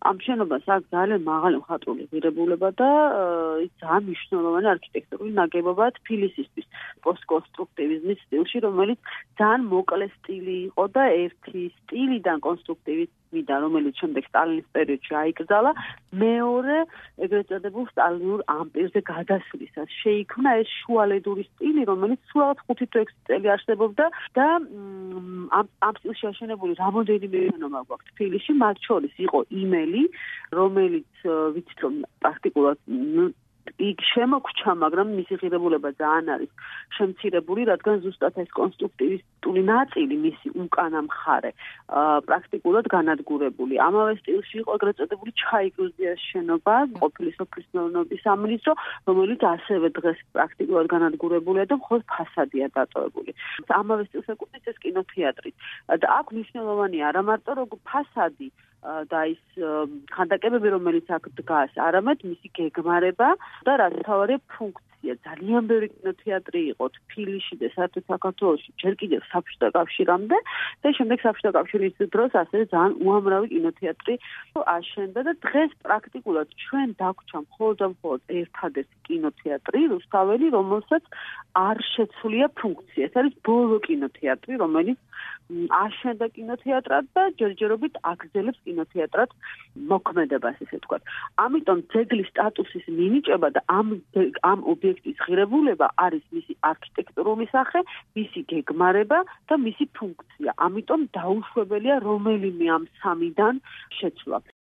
ამ შენობას აქვს ძალიან მაღალი მხატვრული ღირებულება და ის ძალიან მნიშვნელოვანი არქიტექტურული ნაგებობაა თბილისისთვის პოსტკონსტრუქტივიზმის სტილში, რომელიც ძალიან მოკლე სტილი იყო და ერთი სტილიდან კონსტრუქტივიზმიდან, რომელიც შემდეგ სტალინის პერიოდში აიკრძალა, მეორე ეგრეთ წოდებულ სტალინურ ამპირზე გადასვლისას შეიქმნა ეს შუალედური სტილი, რომელიც სულ 5 თუ 6 წელი არსებობდა და ამ სტილში აშენებული რამოდენიმე შენობა გვაქვს თბილისში, მათ შორის იყო იმელი, რომელიც ვიცით რომ პრაქტიკულად იქ შემოგვჭა, მაგრამ მისი ღირებულება ძალიან არის შემცირებული, რადგან ზუსტად ეს კონსტრუქტივისტული ნაწილი მისი უკანა მხარე პრაქტიკულად განადგურებული. ამავე სტილში იყო ეგრეთ წოდებული ჩაიგრუზიას შენობა, ყოფილი სოფლის მეურნეობის სამინისტრო, რომელიც ასევე დღეს პრაქტიკულად განადგურებულია და მხოლოდ ფასადია დატოვებული. ამავე სტილს ეკუთვნის ეს კინოთეატრი. და აქ მნიშვნელოვანია არა მარტო როგორ ფასადი და ის ხანდაკებები, რომელიც აქ დგას, არამედ მისი გეგმარება და რაც თავარი ფუნქცია. ძალიან ბევრი კინოთეატრი იყო თბილისში და საერთოდ საქართველოში, ჯერ კიდევ საბჭოთა კავშირამდე და შემდეგ საბჭოთა კავშირის დროს ასევე ძალიან უამრავი კინოთეატრი აშენდა და დღეს პრაქტიკულად ჩვენ დაგვჭა მხოლოდ და მხოლოდ ერთადერთი კინოთეატრი რუსთაველი, რომელსაც არ შეცვლია ფუნქცია. ეს არის ბოლო კინოთეატრი, რომელიც აშენდა კინოთეატრად და ჯერჯერობით აგრძელებს კინოთეატრად მოქმედებას, ესე ვთქვათ. ამიტომ ძეგლის სტატუსის მინიჭება და ამ ობიექტის ღირებულება არის მისი არქიტექტურული სახე, მისი გეგმარება და მისი ფუნქცია. ამიტომ დაუშვებელია რომელიმე ამ სამიდან შეცვლა.